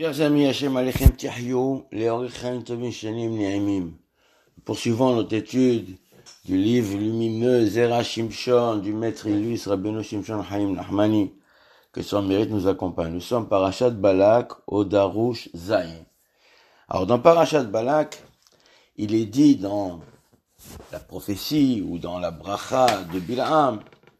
Chers amis, Hachem Alechem Tihyou, Leorichem Tovim Shanim Ne'emim. Poursuivons notre étude du livre lumineux Zera Shimshon du maître illustre Rabbeinu Shimshon Chaim Nachmani, que son mérite nous accompagne. Nous sommes Parashat Balak au Darush Zayin. Alors dans Parashat Balak, il est dit dans la prophétie ou dans la bracha de Bil'am,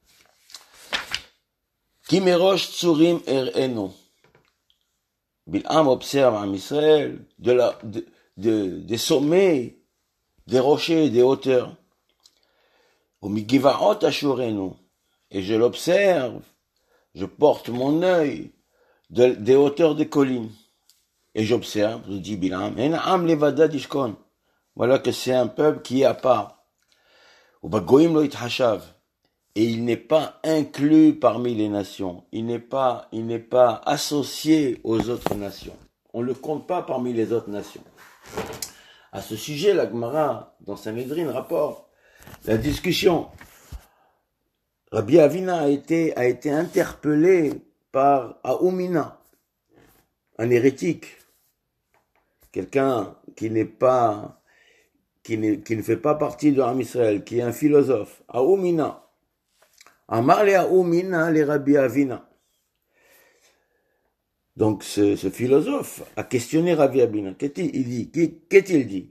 Kimerosh Tsurim Er'enu. Bil'am observe en Israël des sommets, des rochers, des hauteurs. Umigivaot ashurenu. Et je l'observe, je porte mon œil des hauteurs des collines. Et j'observe, je dis Bil'am, En'am levada dishkon. Voilà que c'est un peuple qui est à part. Ubagoim lo yithashav. Et il n'est pas inclus parmi les nations. Il n'est pas associé aux autres nations. On ne le compte pas parmi les autres nations. À ce sujet, la Gemara, dans Sanhedrin, rapporte la discussion. Rabbi Avina a été interpellé par Aoumina, un hérétique, quelqu'un qui ne fait pas partie de Am Israël, qui est un philosophe. Aoumina. Amar le Aoumina le Rabbi Avina. Donc ce philosophe a questionné Rabbi Avina. Qu'est-il dit?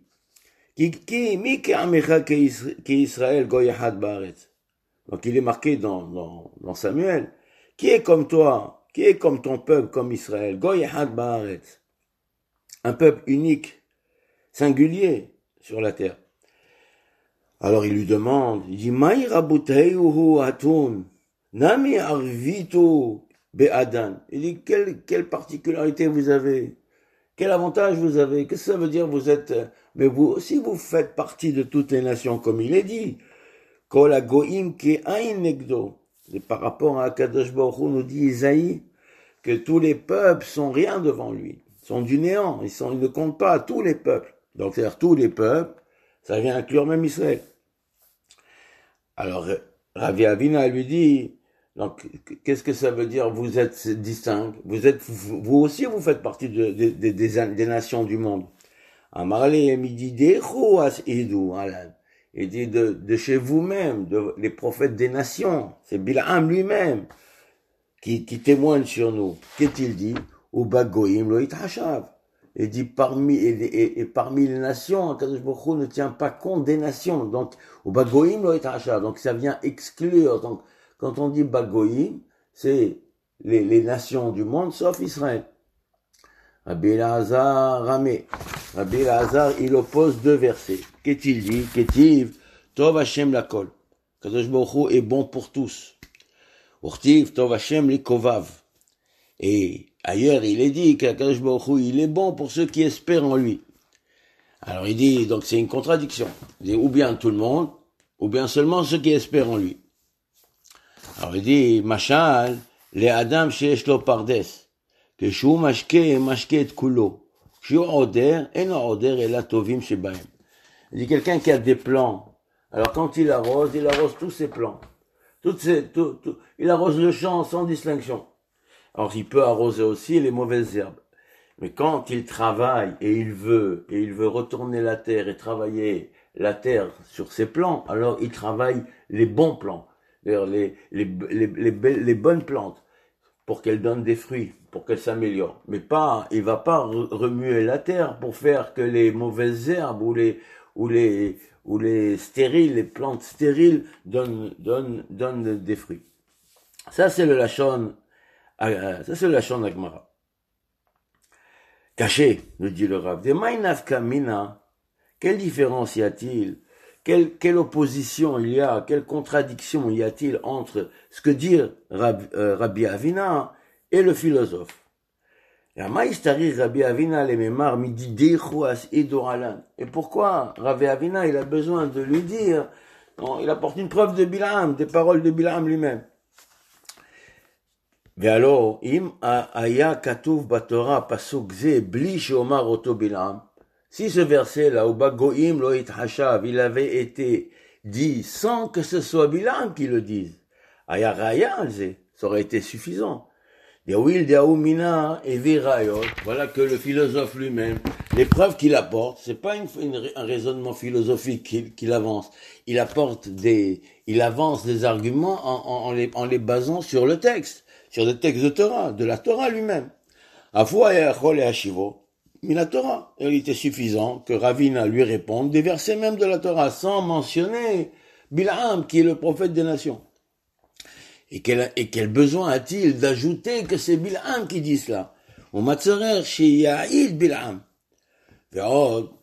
Donc il est marqué dans Samuel. Qui est comme toi? Qui est comme ton peuple, comme Israël? Goy Echad Baaretz. Un peuple unique, singulier sur la terre. Alors il lui demande, il dit, Maï rabuteihu hatun, nami arvitu be'adan. Il dit, quelle particularité vous avez? Quel avantage vous avez? Qu'est-ce que ça veut dire vous êtes, mais vous aussi vous faites partie de toutes les nations, comme il est dit. Kol hagoim ke'ain negdo. Et par rapport à Kadosh Baruch Hu, nous dit Isaïe, que tous les peuples sont rien devant lui. Ils sont du néant. Ils ne comptent pas tous les peuples. Donc, c'est-à-dire tous les peuples, ça vient inclure même Israël. Alors, Rabbi Avina lui dit, donc, qu'est-ce que ça veut dire, vous êtes distinct, vous aussi, vous faites partie des nations du monde. Amarle, il dit, il dit de chez vous-même, les prophètes des nations, c'est Bil'am lui-même, qui témoigne sur nous. Qu'est-il dit? Uba goyim lo yithashav. Il dit parmi les nations, Kadosh Baruch Hu ne tient pas compte des nations. Donc, au Bagoïm lo yithashav. Donc, ça vient exclure. Donc, quand on dit Bagoïm, c'est les nations du monde, sauf Israël. Rabbi Elazar Ramé. Rabbi Elazar, il oppose deux versets. Qu'est-il dit? Qu'est-il? Tov Hashem lakol. Kadosh Baruch Hu est bon pour tous. Urtiv Tov Hashem likovav. Et ailleurs, il est dit qu'Akadosh Baruch Hu, il est bon pour ceux qui espèrent en lui. Alors il dit, donc c'est une contradiction. Il dit, ou bien tout le monde, ou bien seulement ceux qui espèrent en lui. Alors il dit, Machal, les Adam sheyesh lo pardes, que shu mashke et kulo, shu oder, eno oder ela tovim shebaim. Il dit, quelqu'un qui a des plants, alors quand il arrose tous ses plants. Il arrose le champ sans distinction. Alors, il peut arroser aussi les mauvaises herbes. Mais quand il travaille et il veut retourner la terre et travailler la terre sur ses plants, alors il travaille les bons plants, les bonnes plantes, pour qu'elles donnent des fruits, pour qu'elles s'améliorent. Mais il va pas remuer la terre pour faire que les mauvaises herbes ou les stériles, les plantes stériles donnent des fruits. Ça, c'est le Lachon d'Agmara. Caché, nous dit le Rav. De Maïnafka Mina, quelle différence y a-t-il? Quelle opposition il y a? Quelle contradiction y a-t-il entre ce que dit Rabbi Avina et le philosophe? Et pourquoi Rabbi Avina, il a besoin de lui dire, il apporte une preuve de Bil'am, des paroles de Bil'am lui-même. Alors, im aya katuv batora pasuk ze bli sheomar oto Bil'am. Si ce verset-là, ou bagoim lo yithashav, il avait été dit sans que ce soit Bil'am qui le dise, aya raya alze, ça aurait été suffisant. Voilà que le philosophe lui-même, les preuves qu'il apporte, c'est pas un raisonnement philosophique qu'il avance. Il avance des arguments en les basant sur le texte de Torah, de la Torah lui-même. Mais la Torah, il était suffisant que Ravina lui réponde des versets même de la Torah, sans mentionner Bil'am, qui est le prophète des nations. Et quel besoin a-t-il d'ajouter que c'est Bil'am qui dit cela? On matzerer chez Ya'id Bil'am. Alors,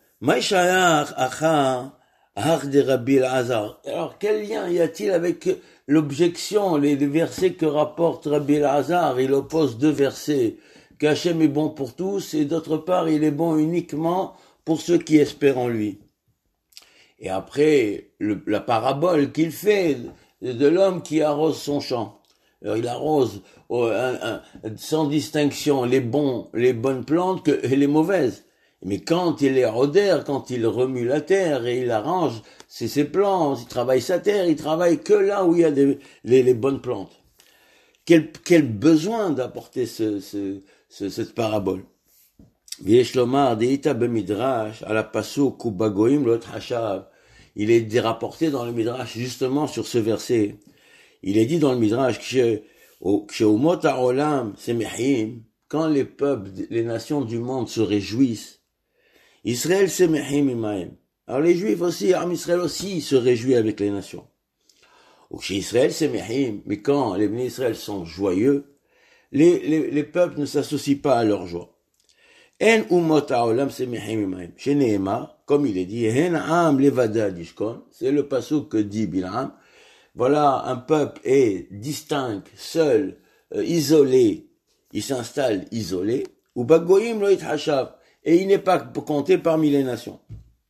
quel lien y a-t-il avec l'objection, les versets que rapporte Rabbi Elazar? Il oppose deux versets, qu'Hachem est bon pour tous, et d'autre part, il est bon uniquement pour ceux qui espèrent en lui. Et après, la parabole qu'il fait de l'homme qui arrose son champ. Alors, il arrose sans distinction les bonnes plantes et les mauvaises. Mais quand il est rodeur, quand il remue la terre et il arrange ses plantes, il travaille sa terre, il travaille que là où il y a les bonnes plantes. Quel besoin d'apporter cette parabole. V'yesh lomar deita b'midrash ala pasuk ubagoim lo hashav. Il est rapporté dans le midrash justement sur ce verset. Il est dit dans le midrash que umot ha'olam semechim, quand les peuples, les nations du monde se réjouissent, Israël semechim imahem. Alors les Juifs aussi, Israël aussi se réjouit avec les nations. Ou chez Israël semechim, mais quand les bénis Israël sont joyeux, les peuples ne s'associent pas à leur joie. En umot ha'olam semechim imahem. Chez Nehemar, comme il est dit, hen am levada dishkon, c'est le pasuk que dit Bil'am. Voilà, un peuple est distinct, seul, isolé, il s'installe isolé, ou bagoyim lo yithashav, et il n'est pas compté parmi les nations.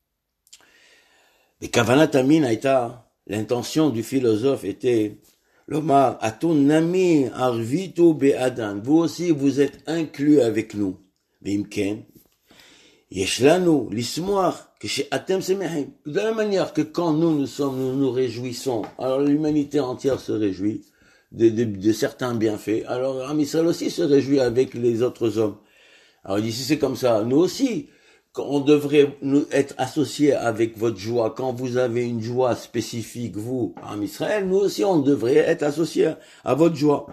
Mais kavanat amin aïta, l'intention du philosophe était, l'omar, atun nami arvitu be'adan, vous aussi vous êtes inclus avec nous, vimken, yeshlanu lismoach, que chez Atem Semechim, de la même manière que quand nous nous réjouissons, alors l'humanité entière se réjouit de certains bienfaits, alors Am Israël aussi se réjouit avec les autres hommes. Alors il dit, si c'est comme ça, nous aussi, on devrait être associés avec votre joie. Quand vous avez une joie spécifique, vous, Am Israël, nous aussi on devrait être associés à votre joie.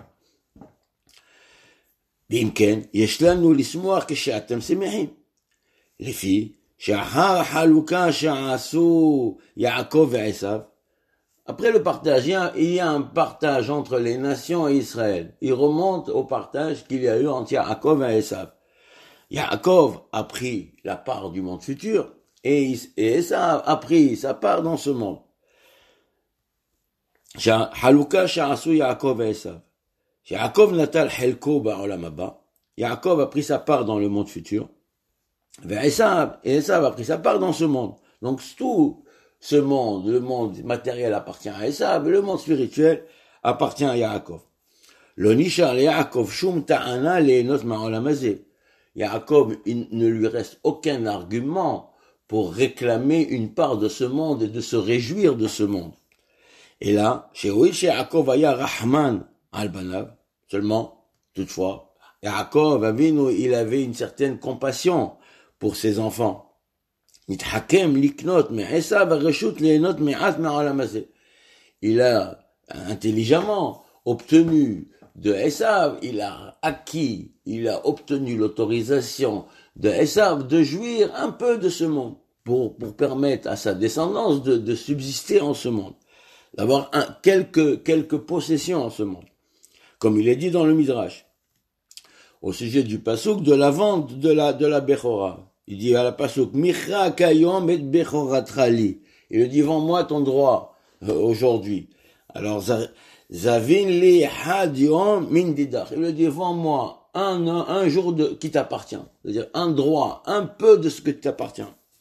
Bimken, yeshlanu lismoach que chez Atem Semechim. Les filles, après le partage, il y a un partage entre les nations et Israël. Il remonte au partage qu'il y a eu entre Yaakov et Esav. Yaakov a pris la part du monde futur et Esav a pris sa part dans ce monde. Yaakov et Esav. Yaakov natal helko ba'olam haba. Yaakov a pris sa part dans le monde futur. Et Esav a pris sa part dans ce monde. Donc tout ce monde, le monde matériel appartient à Esav, le monde spirituel appartient à Yaakov. Lo nishar le Yaakov shum ta'ana lehenot ma'olam hazeh. Yaakov, il ne lui reste aucun argument pour réclamer une part de ce monde et de se réjouir de ce monde. Et là, chez Yaakov aya rahman al banav, seulement, toutefois, Yaakov Avinu, il avait une certaine compassion pour ses enfants. Il a intelligemment obtenu de Esav, il a obtenu l'autorisation de Esav de jouir un peu de ce monde pour permettre à sa descendance de subsister en ce monde, d'avoir quelques possessions en ce monde. Comme il est dit dans le Midrash, au sujet du pasuk de la vente de la Bechora. Il dit à la pasuk, Micha kayom et Bechoratra li. Il dit, vends-moi ton droit aujourd'hui. Alors, Zavin li had yom min didach. Il dit, vends-moi un jour qui t'appartient. C'est-à-dire un droit, un peu de ce que t'appartient.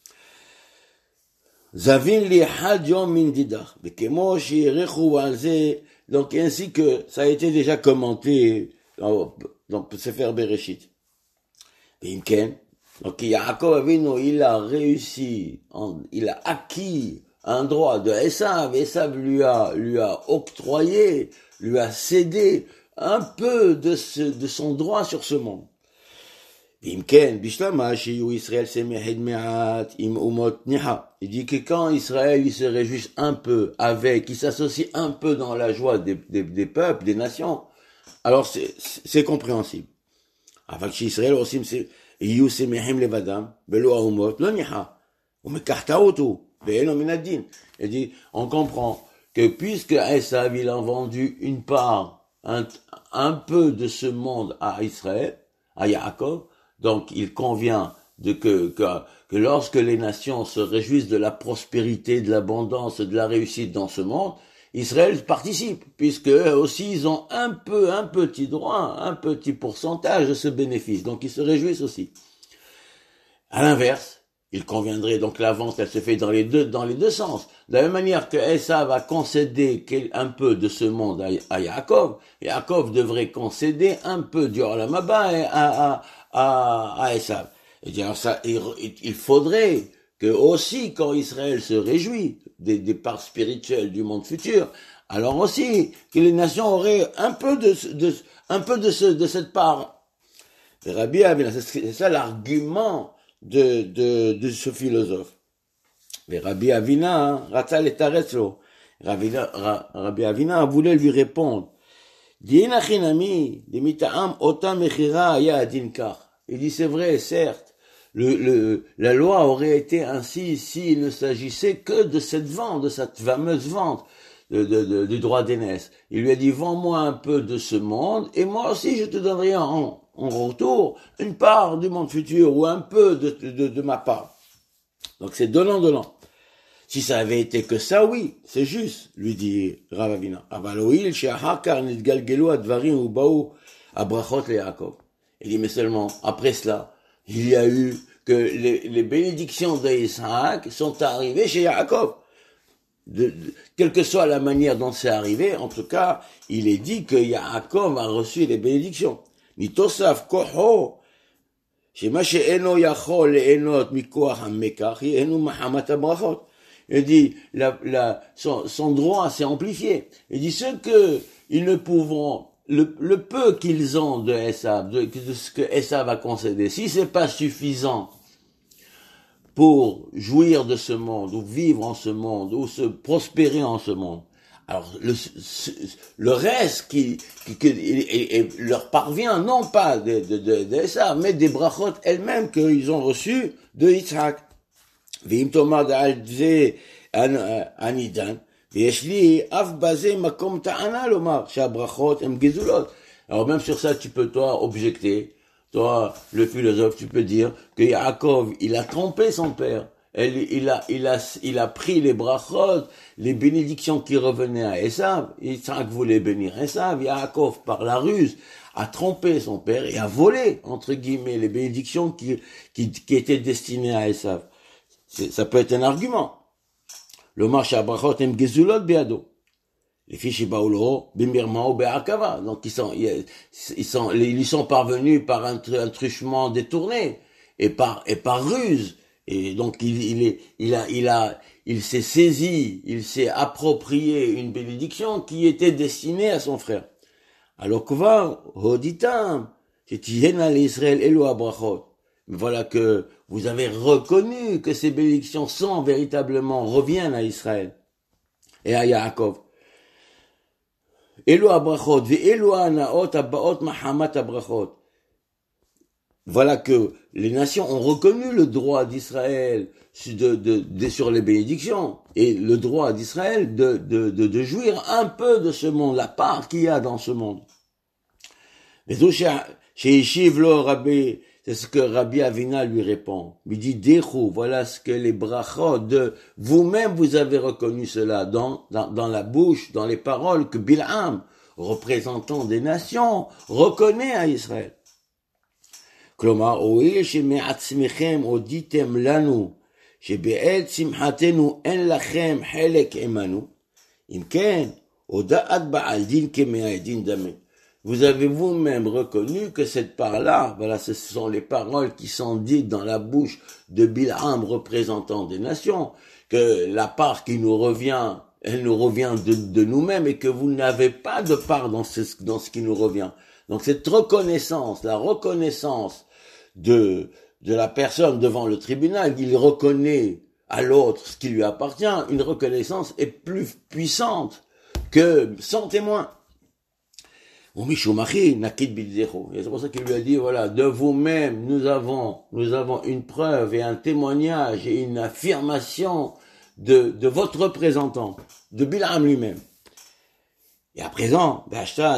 Zavin li had yom min didach. Bekemo shirechu alze. Donc, ainsi que ça a été déjà commenté dans Sefer Bereshit. Bimken. Donc, Yaakov Avinu, il a réussi, il a acquis un droit de Esav. Esav lui a octroyé, lui a cédé un peu de son droit sur ce monde. Il dit que quand Israël il se réjouit un peu avec, il s'associe un peu dans la joie des peuples, des nations, alors c'est compréhensible. Avec Israël aussi, il dit, on comprend que puisque Esav il a vendu une part, un peu de ce monde à Israël, à Yaakov, donc il convient que lorsque les nations se réjouissent de la prospérité, de l'abondance, de la réussite dans ce monde, Israël participe, puisque eux aussi ils ont un petit droit, un petit pourcentage de ce bénéfice, donc ils se réjouissent aussi. À l'inverse, il conviendrait, donc la vente elle se fait dans les deux sens. De la même manière que Esav va concéder un peu de ce monde à Yaakov, Yaakov devrait concéder un peu du Olam Haba à Esav. Et dire ça, il faudrait que aussi quand Israël se réjouit des parts spirituelles du monde futur, alors aussi que les nations auraient un peu de cette part. Rabbi Avina, c'est ça l'argument de ce philosophe. Mais Rabbi Avina, Ratzal et Taretzlo, Rabbi Avina voulait lui répondre. Il dit c'est vrai, certes, la loi aurait été ainsi s'il ne s'agissait que de cette vente, de cette fameuse vente du droit d'aînesse. Il lui a dit, vends-moi un peu de ce monde, et moi aussi je te donnerai en retour une part du monde futur, ou un peu de ma part. Donc c'est donnant. Si ça avait été que ça, oui, c'est juste, lui dit Rav Avina. Il dit, mais seulement, après cela, il y a eu que les bénédictions d'Isaac sont arrivées chez Yaakov. Quelle que soit la manière dont c'est arrivé, en tout cas, il est dit que Yaakov a reçu les bénédictions. Nitosaf koho, shema she'eno yachol le'enot mikoach hamekach, ye'enu mahamat habrachot. Il dit, son droit s'est amplifié. Il dit, ce que ils ne pourront, le peu qu'ils ont de Esav, de ce que Esav va concéder, si c'est pas suffisant pour jouir de ce monde, ou vivre en ce monde, ou se prospérer en ce monde, alors le reste qui leur parvient, non pas de Esav, mais des brachot elles-mêmes qu'ils ont reçues de Yitzhak. ואם תאמר על זה אני דן, ויש לי אף בזה מקום טענה לומר שהברכות הן גזולות. Alors même sur ça, tu peux toi objecter, toi le philosophe, tu peux dire que Yaakov, il a trompé son père. Il a pris les brachot, les bénédictions qui revenaient à Esav. Yitzhak voulait bénir Esav. Yaakov, par la ruse, a trompé son père et a volé, entre guillemets, les bénédictions qui étaient destinées à Esav. Ça peut être un argument. Le marché à brachot em gezulot beado. Les fiches baoulo bimirma ou be'akava. Donc ils sont parvenus par un truchement détourné et par ruse. Et donc il s'est saisi, il s'est approprié une bénédiction qui était destinée à son frère. Alors kvar hoditam shetihena l'Israël elo abrachot. Voilà que vous avez reconnu que ces bénédictions reviennent à Israël et à Yaakov. Elo abrachot ve'elo anaot abaot mahamat abrachot. Voilà que les nations ont reconnu le droit d'Israël sur les bénédictions et le droit d'Israël de jouir un peu de ce monde, la part qu'il y a dans ce monde. Mais c'est ce que Rabbi Avina lui répond. Il dit, Dechou, voilà ce que les brachot de vous-même vous avez reconnu cela dans la bouche, dans les paroles que Bil'am, représentant des nations, reconnaît à Israël. כלומר, הואיל שמעצמכם הודיתם לנו שבעת שמחתנו אין לכם חלק עמנו, אם כן, הודעת בעל דין כמאה דין דמה. Vous avez vous-même reconnu que cette part-là, voilà, ce sont les paroles qui sont dites dans la bouche de Bil'am, représentant des nations, que la part qui nous revient elle nous revient de nous-mêmes et que vous n'avez pas de part dans ce qui nous revient. Donc cette reconnaissance, la reconnaissance de la personne devant le tribunal, il reconnaît à l'autre ce qui lui appartient, une reconnaissance est plus puissante que sans témoin. Et c'est pour ça qu'il lui a dit, voilà, de vous-même, nous avons une preuve et un témoignage et une affirmation de votre représentant, de Bilam lui-même. Et à présent, à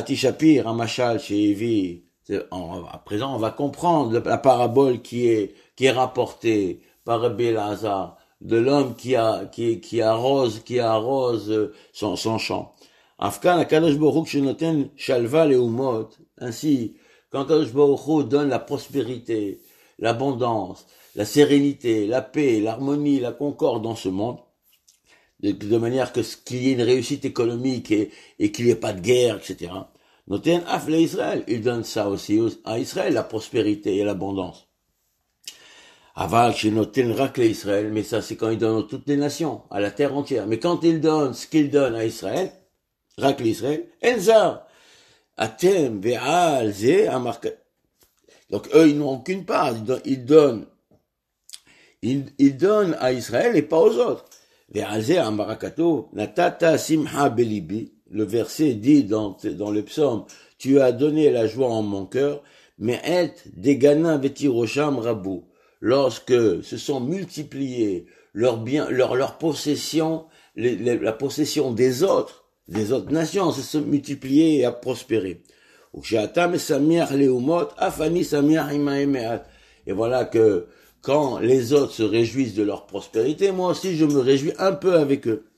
présent, on va comprendre la parabole qui est rapportée par Rabbi Elazar, de l'homme qui arrose son champ. Afkan Akadosh Baruch Hu shenoten shalva leumot. Ainsi, quand Akadosh Baruch Hu donne la prospérité, l'abondance, la sérénité, la paix, l'harmonie, la concorde dans ce monde, de manière qu'il y ait une réussite économique et qu'il n'y ait pas de guerre, etc. Noten af le Israël, il donne ça aussi à Israël, la prospérité et l'abondance. Aval shenoten rak le Israël, mais ça c'est quand il donne à toutes les nations, à la terre entière. Mais quand il donne ce qu'il donne à Israël, rak l'Israël, Elzar, Atem, Ve'al, Ze, Amarka. Donc eux, ils n'ont aucune part, ils donnent à Israël et pas aux autres. Ve'al, Ze, Amarakato, Natata, Simha, Belibi. Le verset dit dans le psaume, tu as donné la joie en mon cœur, mais et, Degana, Vetirosham, Rabou. Lorsque se sont multipliés leurs biens, leur possession, la possession des autres nations se multiplier et à prospérer. Et voilà que quand les autres se réjouissent de leur prospérité, moi aussi je me réjouis un peu avec eux.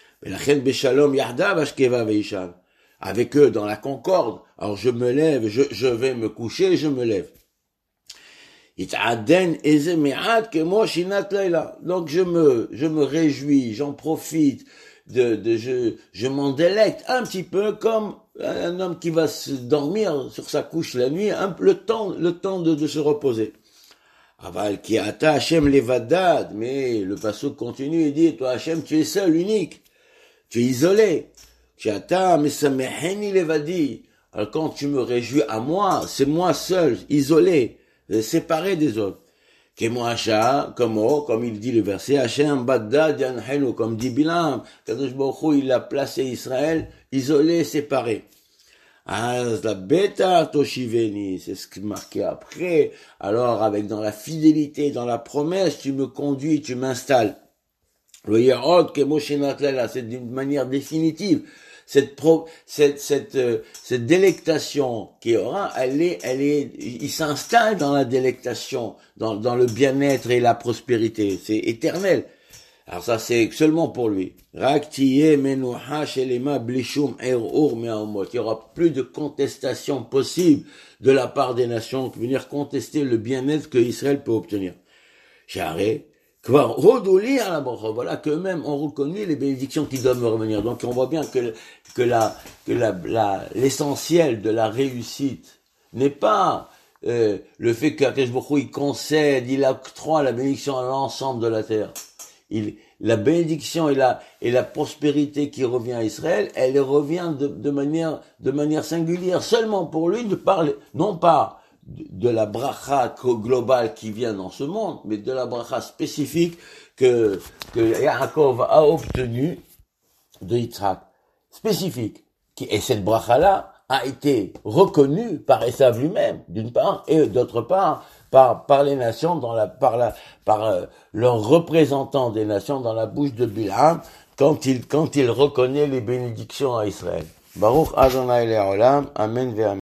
Avec eux dans la concorde. Alors je me lève, je vais me coucher, je me lève. Donc je me réjouis, j'en profite, je m'en délecte un petit peu comme un homme qui va se dormir sur sa couche la nuit, le temps de se reposer. Aval ki ata Hashem levadad, mais le pasuk continue et dit, toi Hashem, tu es seul, unique, tu es isolé. Ki ata mesameheni levadi. Alors quand tu me réjouis à moi, c'est moi seul, isolé, séparé des autres. Comme il dit le verset, Hashem Baddad Yanhenu, comme dit Bilam, Kadosh Baruch Hu, il a placé Israël isolé, séparé. Az la beta toshiveni, c'est ce qui est marqué après. Alors, dans la fidélité, dans la promesse, tu me conduis, tu m'installes. Le Yerod Kemoshinatlela, c'est d'une manière définitive. Cette délectation qu'il y aura, il s'installe dans la délectation, dans le bien-être et la prospérité. C'est éternel. Alors ça, c'est seulement pour lui. Il n'y aura plus de contestation possible de la part des nations qui venir contester le bien-être que Israël peut obtenir. Voilà qu'eux-mêmes ont reconnu les bénédictions qui doivent me revenir. Donc on voit bien que l'essentiel de la réussite n'est pas le fait qu'Akadosh Baruch Hu, il concède, il octroie la bénédiction à l'ensemble de la terre. La bénédiction et la prospérité qui revient à Israël, elle revient de manière singulière seulement pour lui de parler, non pas de la bracha globale qui vient dans ce monde, mais de la bracha spécifique que Yaakov a obtenue de Yitzhak. Spécifique. Et cette bracha-là a été reconnue par Esav lui-même, d'une part, et d'autre part, par les nations par leurs représentants des nations dans la bouche de Bilam, quand il reconnaît les bénédictions à Israël. Baruch Adonai Le'olam, Amen ve'amen.